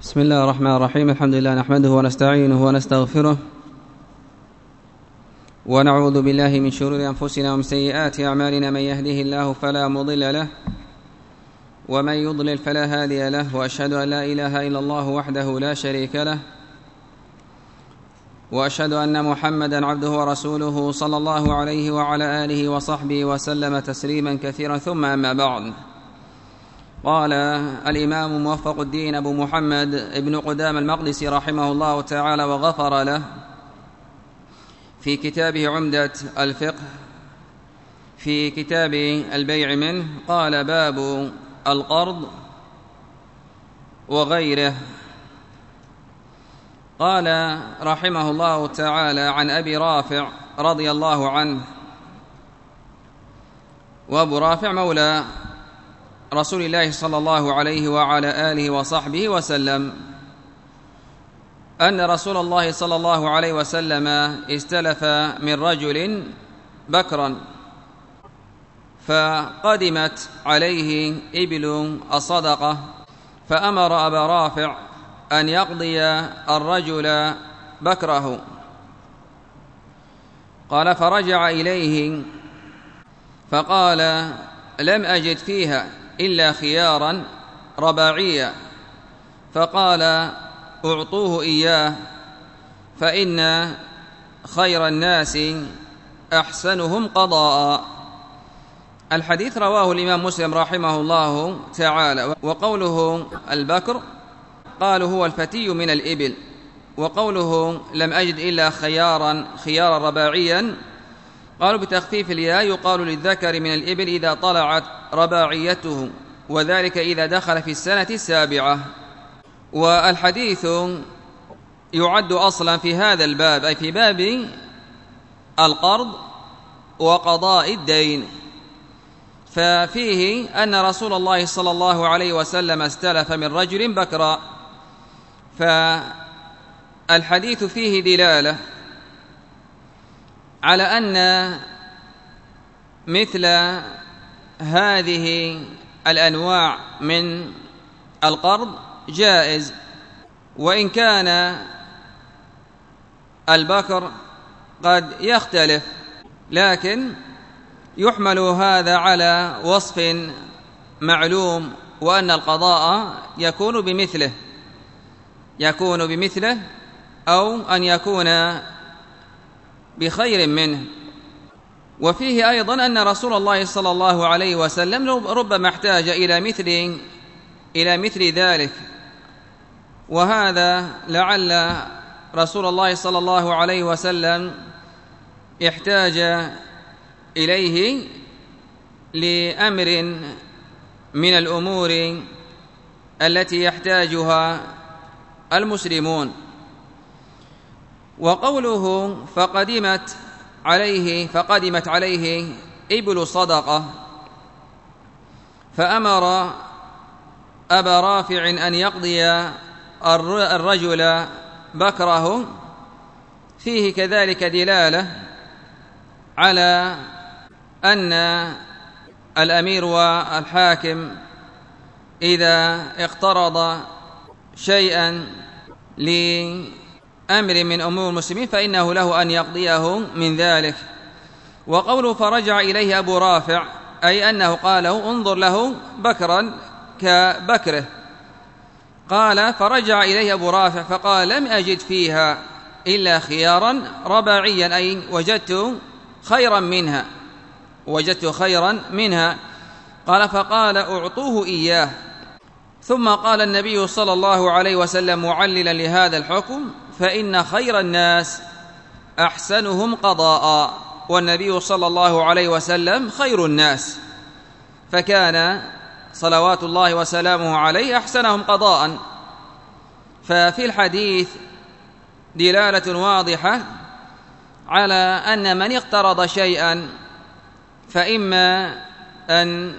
بسم الله الرحمن الرحيم. الحمد لله نحمده ونستعينه ونستغفره ونعوذ بالله من شرور أنفسنا ومن سيئات أعمالنا. من يهده الله فلا مضل له ومن يضلل فلا هادي له، وأشهد أن لا إله إلا الله وحده لا شريك له، وأشهد أن محمدا عبده ورسوله صلى الله عليه وعلى آله وصحبه وسلم تسليما كثيرا. ثم أما بعد، قال الإمام موفق الدين أبو محمد ابن قدامة المقدسي رحمه الله تعالى وغفر له في كتابه عمدة الفقه في كتاب البيع منه، قال: باب القرض وغيره. قال رحمه الله تعالى: عن أبي رافع رضي الله عنه، وأبو رافع مولى رسول الله صلى الله عليه وعلى آله وصحبه وسلم، أن رسول الله صلى الله عليه وسلم استلف من رجل بكرا، فقدمت عليه إبل الصدقة، فأمر أبا رافع أن يقضي الرجل بكره. قال: فرجع إليه فقال: لم أجد فيها إلا خيارا رباعيا. فقال: أعطوه إياه، فإن خير الناس أحسنهم قضاء. الحديث رواه الإمام مسلم رحمه الله تعالى. وقوله البكر قالوا هو الفتي من الإبل، وقوله لم أجد إلا خيارا رباعيا قالوا بتخفيف الياء، يقال للذكر من الإبل إذا طلعت رباعيته، وذلك إذا دخل في السنة السابعة. والحديث يعد أصلا في هذا الباب، أي في باب القرض وقضاء الدين، ففيه أن رسول الله صلى الله عليه وسلم استلف من رجل بكرا، فالحديث فيه دلالة على أن مثل هذه الأنواع من القرض جائز، وإن كان البكر قد يختلف، لكن يحمل هذا على وصف معلوم، وأن القضاء يكون بمثله أو أن يكون بخير منه. وفيه أيضا أن رسول الله صلى الله عليه وسلم ربما احتاج إلى مثل ذلك، وهذا لعل رسول الله صلى الله عليه وسلم احتاج إليه لأمر من الأمور التي يحتاجها المسلمون. وقوله فقدمت عليه إبل صدقة، فأمر أبا رافع أن يقضي الرجل بكره، فيه كذلك دلالة على أن الأمير والحاكم إذا اقترض شيئا لأمر من أمور المسلمين فإنه له أن يقضيه من ذلك. وقوله فرجع إليه أبو رافع، أي أنه قال له انظر له بكرا كبكره. قال: فرجع إليه أبو رافع فقال: لم أجد فيها إلا خيارا رباعيا، أي وجدت خيرا منها. قال: فقال: أعطوه إياه. ثم قال النبي صلى الله عليه وسلم معللا لهذا الحكم: فإن خير الناس أحسنهم قضاء. والنبي صلى الله عليه وسلم خير الناس، فكان صلوات الله وسلامه عليه أحسنهم قضاء. ففي الحديث دلالة واضحة على أن من اقترض شيئا فإما أن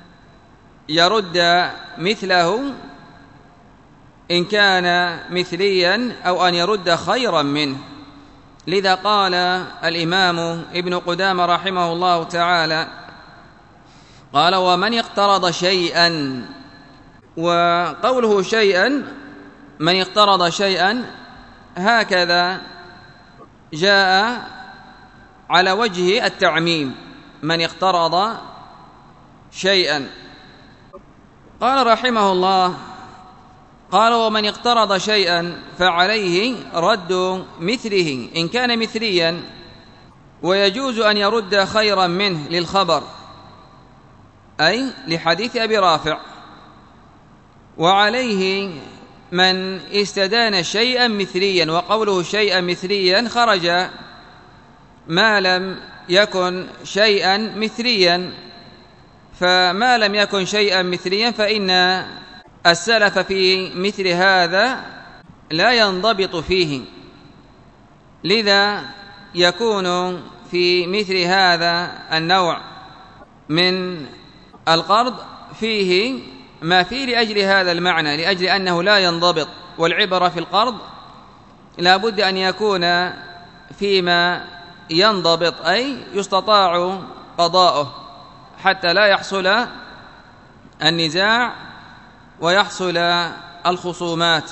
يرد مثله إن كان مثليا، أو أن يرد خيرا منه. لذا قال الإمام ابن قدامة رحمه الله تعالى: قال: ومن اقترض شيئا، وقوله شيئا من اقترض شيئا هكذا جاء على وجه التعميم، من اقترض شيئا. قال رحمه الله: قال: ومن اقترض شيئا فعليه رد مثله إن كان مثليا، ويجوز أن يرد خيرا منه للخبر، أي لحديث أبي رافع. وعليه من استدان شيئا مثليا، وقوله شيئا مثليا خرج ما لم يكن شيئا مثليا، فما لم يكن شيئا مثليا فإن السلف في مثل هذا لا ينضبط فيه، لذا يكون في مثل هذا النوع من القرض فيه ما فيه لأجل هذا المعنى، لأجل أنه لا ينضبط. والعبرة في القرض لا بد أن يكون فيما ينضبط، أي يستطاع قضاؤه، حتى لا يحصل النزاع ويحصل الخصومات.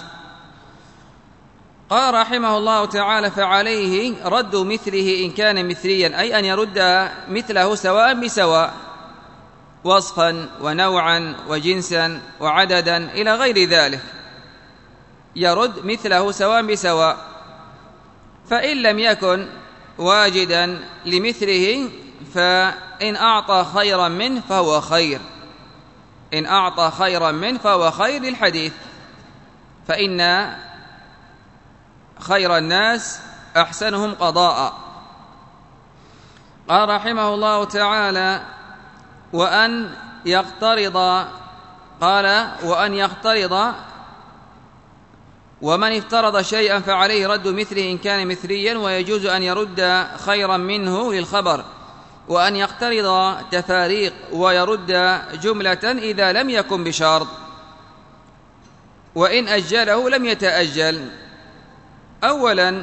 قال رحمه الله تعالى: فعليه رد مثله إن كان مثليا، أي أن يرد مثله سواء بسواء، وصفا ونوعا وجنسا وعددا إلى غير ذلك، يرد مثله سواء بسواء. فإن لم يكن واجدا لمثله فإن أعطى خيرا منه فهو خير، إن أعطى خيرا منه فهو خير للحديث، فإن خير الناس أحسنهم قضاء. قال رحمه الله تعالى: وأن يقترض، قال: وأن يقترض، ومن افترض شيئا فعليه رد مثله إن كان مثليا، ويجوز أن يرد خيرا منه للخبر، وأن يقترض تفاريق ويرد جملة إذا لم يكن بشرط، وإن أجله لم يتأجل. أولا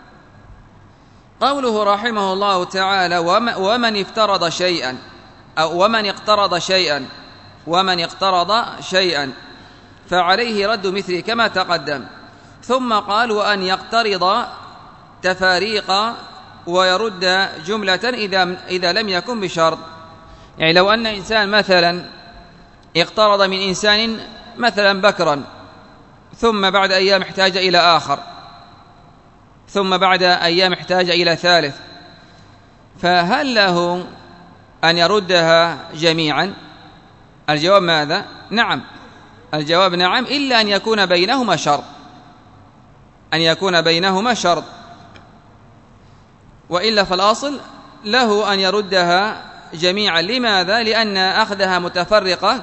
قوله رحمه الله تعالى: ومن افترض شيئا، أو ومن اقترض شيئا، ومن اقترض شيئا فعليه رد مثله كما تقدم، ثم قال: وأن يقترض تفاريق ويرد جملة إذا لم يكن بشرط. يعني لو أن إنسان مثلا اقترض من إنسان مثلا بكرا، ثم بعد أيام احتاج إلى آخر، ثم بعد أيام احتاج إلى ثالث، فهل له أن يردها جميعا؟ الجواب ماذا؟ نعم، الجواب نعم، إلا أن يكون بينهما شرط، أن يكون بينهما شرط، وإلا فالأصل له أن يردها جميعا. لماذا؟ لأن أخذها متفرقة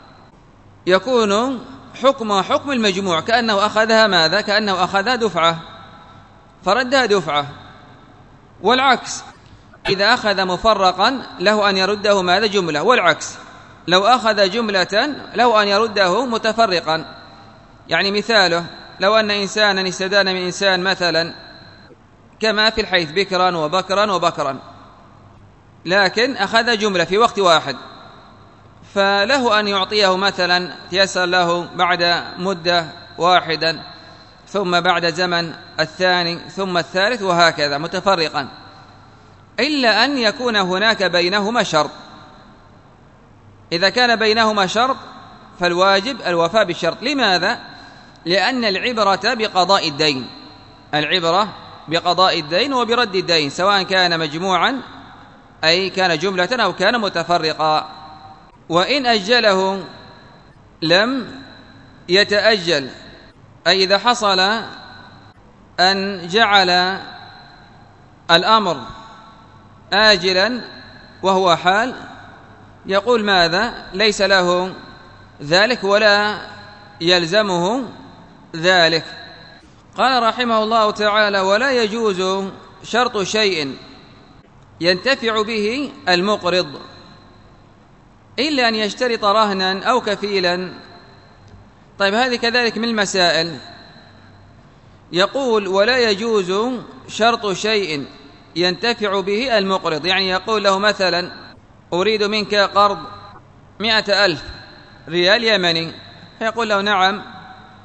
يكون حكمها حكم المجموع، كأنه أخذها ماذا؟ كأنه أخذها دفعة فردها دفعة. والعكس، إذا أخذ مفرقا له أن يرده ماذا؟ جملة. والعكس، لو أخذ جملة له أن يرده متفرقا. يعني مثاله: لو أن إنسانا استدان من إنسان مثلا كما في الحيث بكرا وبكرا وبكرا، لكن أخذ جملة في وقت واحد، فله أن يعطيه مثلا تيسر له بعد مدة واحدا، ثم بعد زمن الثاني، ثم الثالث، وهكذا متفرقا، إلا أن يكون هناك بينهما شرط. إذا كان بينهما شرط فالواجب الوفاء بالشرط. لماذا؟ لأن العبرة بقضاء الدين، العبرة بقضاء الدين وبرد الدين، سواء كان مجموعا أي كان جملة أو كان متفرقا. وإن أجله لم يتأجل، أي إذا حصل أن جعل الأمر آجلا وهو حال، يقول ماذا؟ ليس له ذلك ولا يلزمه ذلك. قال رحمه الله تعالى: ولا يجوز شرط شيء ينتفع به المقرض إلا أن يشترط رهنا أو كفيلا. طيب، هذه كذلك من المسائل. يقول: ولا يجوز شرط شيء ينتفع به المقرض، يعني يقول له مثلا: أريد منك قرض 100,000 ريال يمني، فيقول له: نعم،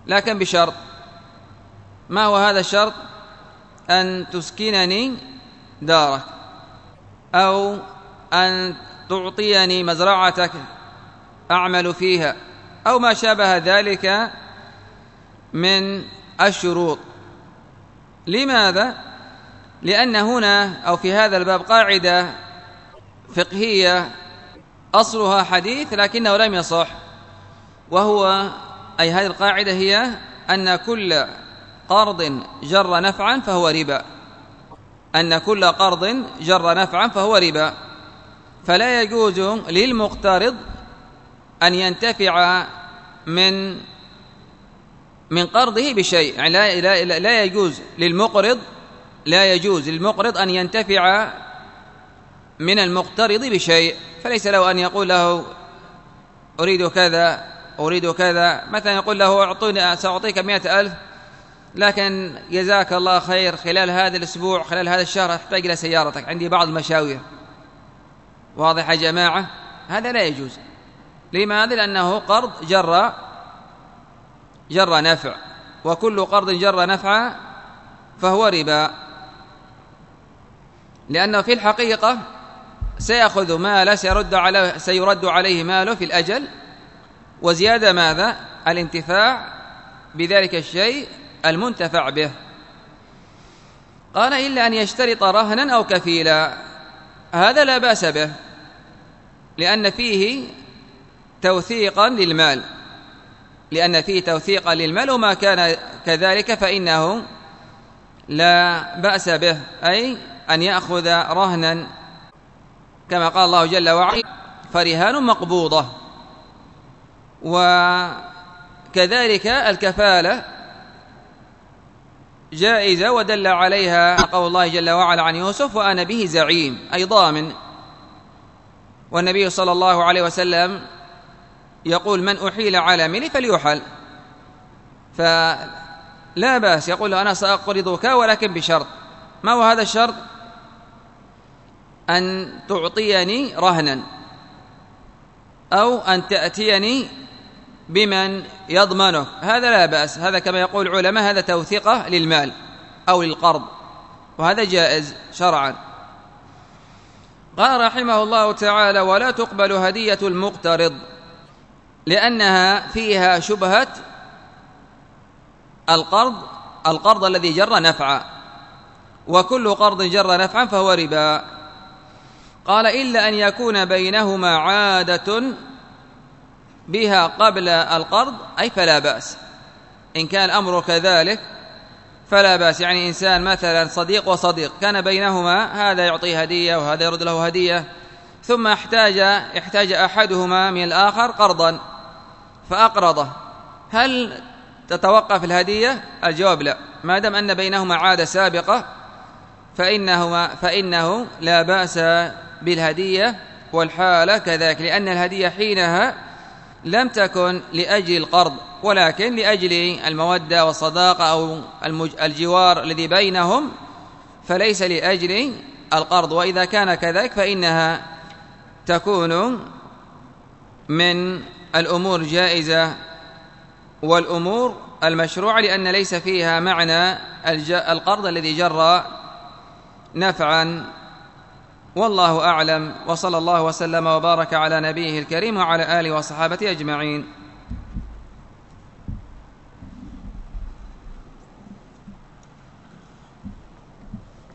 لكن بشرط. ما هو هذا الشرط؟ أن تسكنني دارك، أو أن تعطيني مزرعتك أعمل فيها، أو ما شابه ذلك من الشروط. لماذا؟ لأن هنا أو في هذا الباب قاعدة فقهية أصلها حديث لكنه لم يصح، وهو أي هذه القاعدة هي أن كل قرض جر نفعا فهو ربا، أن كل قرض جر نفعا فهو ربا. فلا يجوز للمقترض أن ينتفع من قرضه بشيء، يعني لا يجوز للمقرض أن ينتفع من المقترض بشيء. فليس له أن يقول له أريد كذا، مثلا يقول له سأعطيك 100,000 لكن جزاك الله خير خلال هذا الأسبوع خلال هذا الشهر أحتاج إلى سيارتك، عندي بعض المشاوير. واضح يا جماعة؟ هذا لا يجوز. لماذا؟ لأنه قرض جر نفع، وكل قرض جر نفع فهو ربا، لأنه في الحقيقة سيأخذ ماله سيرد عليه ماله في الأجل، وزيادة ماذا؟ الانتفاع بذلك الشيء المنتفع به. قال إلا أن يشترط رهنا أو كفيلا، هذا لا بأس به لأن فيه توثيقا للمال، وما كان كذلك فإنه لا بأس به، أي أن يأخذ رهنا كما قال الله جل وعلا فرهان مقبوضة. وكذلك الكفالة جائزة، ودل عليها قول الله جل وعلا عن يوسف وأنا به زعيم، أي ضامن. والنبي صلى الله عليه وسلم يقول من أحيل على ملي فليحل، فلا بأس يقول أنا سأقرضك ولكن بشرط. ما هو هذا الشرط؟ أن تعطيني رهنا، أو أن تأتيني بمن يضمنك، هذا لا بأس. هذا كما يقول العلماء هذا توثيقه للمال أو للقرض، وهذا جائز شرعا. قال رحمه الله تعالى ولا تقبل هدية المقترض لأنها فيها شبهة القرض الذي جر نفعا، وكل قرض جر نفعا فهو ربا. قال إلا أن يكون بينهما عادة بها قبل القرض، أي فلا بأس. إن كان الأمر كذلك فلا بأس. يعني إنسان مثلا صديق وصديق كان بينهما هذا يعطيه هدية وهذا يرد له هدية، ثم احتاج أحدهما من الآخر قرضا فأقرضه، هل تتوقف الهدية؟ الجواب لا، ما دام أن بينهما عادة سابقة فإنه لا بأس بالهدية. والحالة كذلك، لأن الهدية حينها لم تكن لأجل القرض ولكن لأجل المودة والصداقة أو الجوار الذي بينهم، فليس لأجل القرض. وإذا كان كذلك فإنها تكون من الأمور جائزة والأمور المشروعة، لأن ليس فيها معنى القرض الذي جر نفعا. والله أعلم، وصلى الله وسلم وبارك على نبيه الكريم وعلى آله وصحابته أجمعين.